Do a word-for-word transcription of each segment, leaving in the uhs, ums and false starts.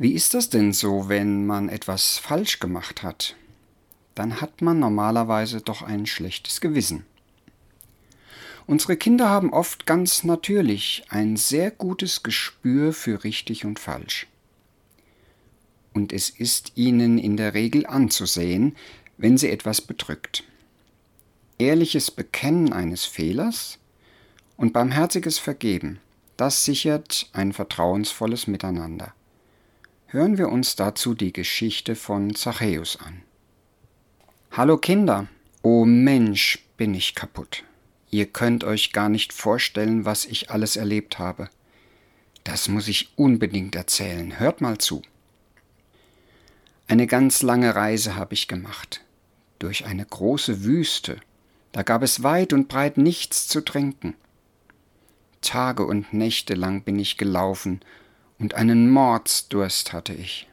Wie ist das denn so, wenn man etwas falsch gemacht hat? Dann hat man normalerweise doch ein schlechtes Gewissen. Unsere Kinder haben oft ganz natürlich ein sehr gutes Gespür für richtig und falsch. Und es ist ihnen in der Regel anzusehen, wenn sie etwas bedrückt. Ehrliches Bekennen eines Fehlers und barmherziges Vergeben, das sichert ein vertrauensvolles Miteinander. Hören wir uns dazu die Geschichte von Zachäus an. Hallo Kinder, oh Mensch, bin ich kaputt. Ihr könnt euch gar nicht vorstellen, was ich alles erlebt habe. Das muss ich unbedingt erzählen. Hört mal zu. Eine ganz lange Reise habe ich gemacht. Durch eine große Wüste. Da gab es weit und breit nichts zu trinken. Tage und Nächte lang bin ich gelaufen und einen Mordsdurst hatte ich.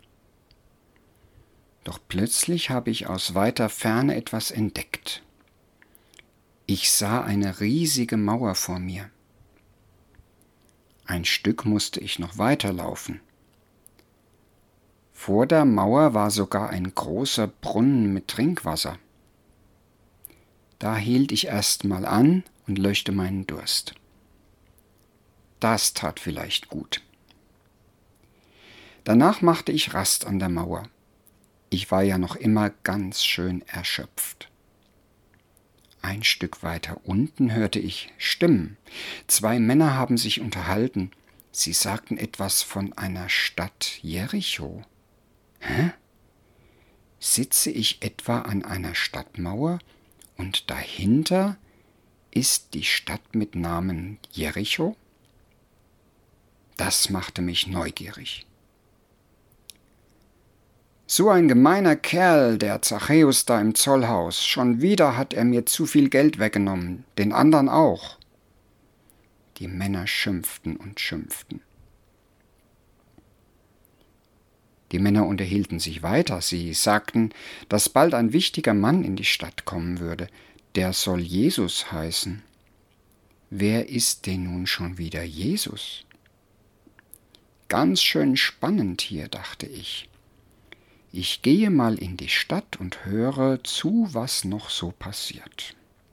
Doch plötzlich habe ich aus weiter Ferne etwas entdeckt. Ich sah eine riesige Mauer vor mir. Ein Stück musste ich noch weiterlaufen. Vor der Mauer war sogar ein großer Brunnen mit Trinkwasser. Da hielt ich erst mal an und löschte meinen Durst. Das tat vielleicht gut. Danach machte ich Rast an der Mauer. Ich war ja noch immer ganz schön erschöpft. Ein Stück weiter unten hörte ich Stimmen. Zwei Männer haben sich unterhalten. Sie sagten etwas von einer Stadt Jericho. Hä? Sitze ich etwa an einer Stadtmauer und dahinter ist die Stadt mit Namen Jericho? Das machte mich neugierig. So ein gemeiner Kerl, der Zachäus da im Zollhaus. Schon wieder hat er mir zu viel Geld weggenommen, den anderen auch. Die Männer schimpften und schimpften. Die Männer unterhielten sich weiter. Sie sagten, dass bald ein wichtiger Mann in die Stadt kommen würde. Der soll Jesus heißen. Wer ist denn nun schon wieder Jesus? Ganz schön spannend hier, dachte ich. Ich gehe mal in die Stadt und höre zu, was noch so passiert.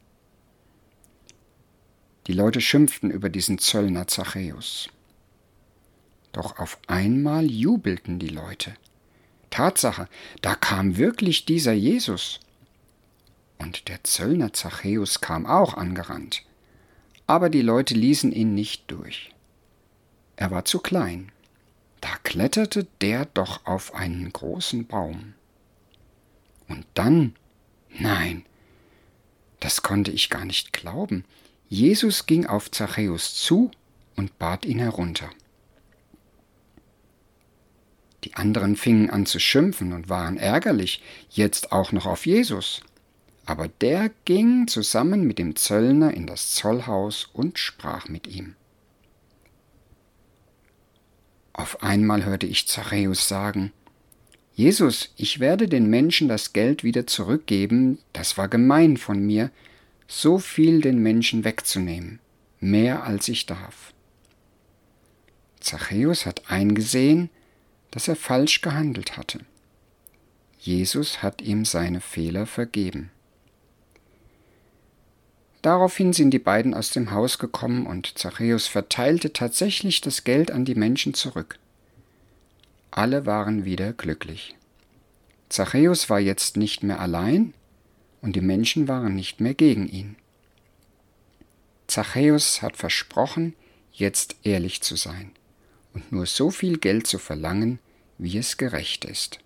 Die Leute schimpften über diesen Zöllner Zachäus. Doch auf einmal jubelten die Leute. Tatsache, da kam wirklich dieser Jesus. Und der Zöllner Zachäus kam auch angerannt. Aber die Leute ließen ihn nicht durch. Er war zu klein. Da kletterte der doch auf einen großen Baum. Und dann, nein, das konnte ich gar nicht glauben. Jesus ging auf Zachäus zu und bat ihn herunter. Die anderen fingen an zu schimpfen und waren ärgerlich, jetzt auch noch auf Jesus. Aber der ging zusammen mit dem Zöllner in das Zollhaus und sprach mit ihm. Auf einmal hörte ich Zachäus sagen, Jesus, ich werde den Menschen das Geld wieder zurückgeben, das war gemein von mir, so viel den Menschen wegzunehmen, mehr als ich darf. Zachäus hat eingesehen, dass er falsch gehandelt hatte. Jesus hat ihm seine Fehler vergeben. Daraufhin sind die beiden aus dem Haus gekommen und Zachäus verteilte tatsächlich das Geld an die Menschen zurück. Alle waren wieder glücklich. Zachäus war jetzt nicht mehr allein und die Menschen waren nicht mehr gegen ihn. Zachäus hat versprochen, jetzt ehrlich zu sein und nur so viel Geld zu verlangen, wie es gerecht ist.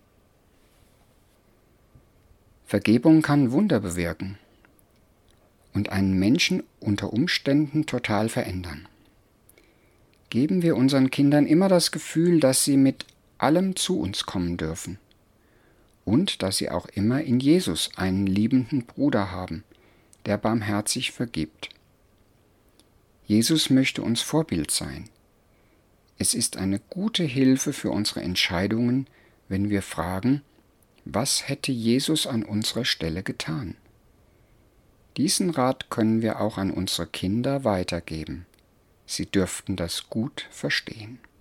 Vergebung kann Wunder bewirken und einen Menschen unter Umständen total verändern. Geben wir unseren Kindern immer das Gefühl, dass sie mit allem zu uns kommen dürfen und dass sie auch immer in Jesus einen liebenden Bruder haben, der barmherzig vergibt. Jesus möchte uns Vorbild sein. Es ist eine gute Hilfe für unsere Entscheidungen, wenn wir fragen, was hätte Jesus an unserer Stelle getan? Diesen Rat können wir auch an unsere Kinder weitergeben. Sie dürften das gut verstehen.